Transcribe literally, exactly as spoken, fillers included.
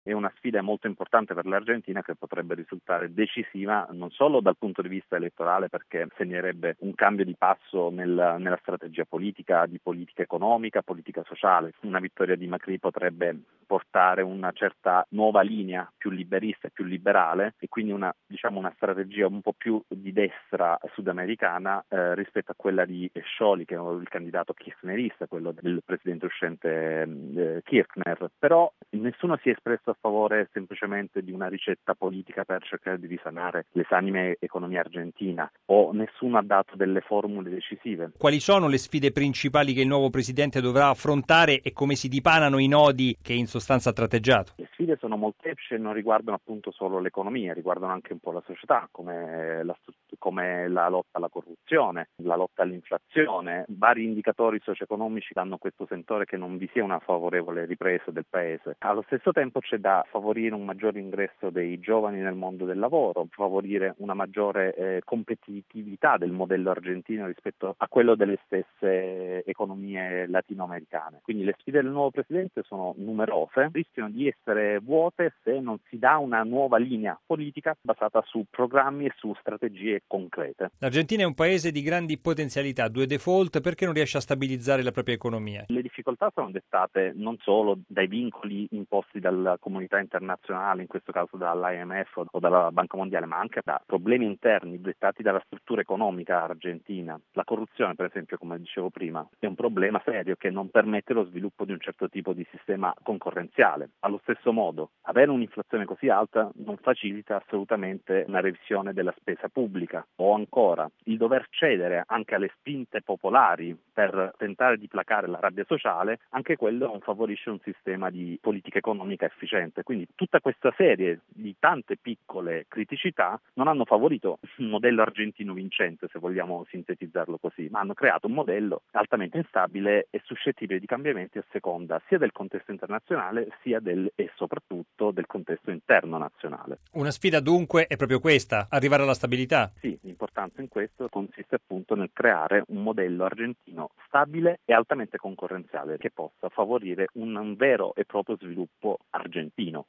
È una sfida molto importante per l'Argentina che potrebbe risultare decisiva non solo dal punto di vista elettorale, perché segnerebbe un cambio di passo nel, nella strategia politica, di politica economica, politica sociale. Una vittoria di Macri potrebbe portare una certa nuova linea più liberista e più liberale e quindi una, diciamo, una strategia un po' più di destra sudamericana eh, rispetto a quella di Scholz, che è il candidato kirchnerista, quello del presidente uscente eh, Kirchner. Però nessuno si è espresso a favore semplicemente di una ricetta politica per cercare di risanare l'esanime economia argentina, o nessuno ha dato delle formule decisive. Quali sono le sfide principali che il nuovo presidente dovrà affrontare e come si dipanano i nodi che in sostanza ha tratteggiato? Le sfide sono molteplici e non riguardano appunto solo l'economia, riguardano anche un po' la società, come la, come la lotta alla corruzione, la lotta all'inflazione. Vari indicatori socio-economici danno questo sentore che non vi sia una favorevole ripresa del paese. Allo stesso tempo c'è da favorire un maggiore ingresso dei giovani nel mondo del lavoro, favorire una maggiore eh, competitività del modello argentino rispetto a quello delle stesse economie latinoamericane. Quindi le sfide del nuovo presidente sono numerose, rischiano di essere vuote se non si dà una nuova linea politica basata su programmi e su strategie concrete. L'Argentina è un paese di grandi potenzialità, due default, perché non riesce a stabilizzare la propria economia? Le difficoltà sono dettate non solo dai vincoli imposti dalla comunità internazionale, in questo caso dall'I M F o dalla Banca Mondiale, ma anche da problemi interni dettati dalla struttura economica argentina. La corruzione, per esempio, come dicevo prima, è un problema serio che non permette lo sviluppo di un certo tipo di sistema concorrenziale. Allo stesso modo, avere un'inflazione così alta non facilita assolutamente una revisione della spesa pubblica, o ancora il dover cedere anche alle spinte popolari per tentare di placare la rabbia sociale, anche quello non favorisce un sistema di politica economica efficiente. Quindi tutta questa serie di tante piccole criticità non hanno favorito un modello argentino vincente, se vogliamo sintetizzarlo così, ma hanno creato un modello altamente instabile e suscettibile di cambiamenti a seconda sia del contesto internazionale sia del e soprattutto del contesto interno nazionale. Una sfida dunque è proprio questa, arrivare alla stabilità. Sì, l'importanza in questo consiste appunto nel creare un modello argentino stabile e altamente concorrenziale che possa favorire un vero e proprio sviluppo argentino.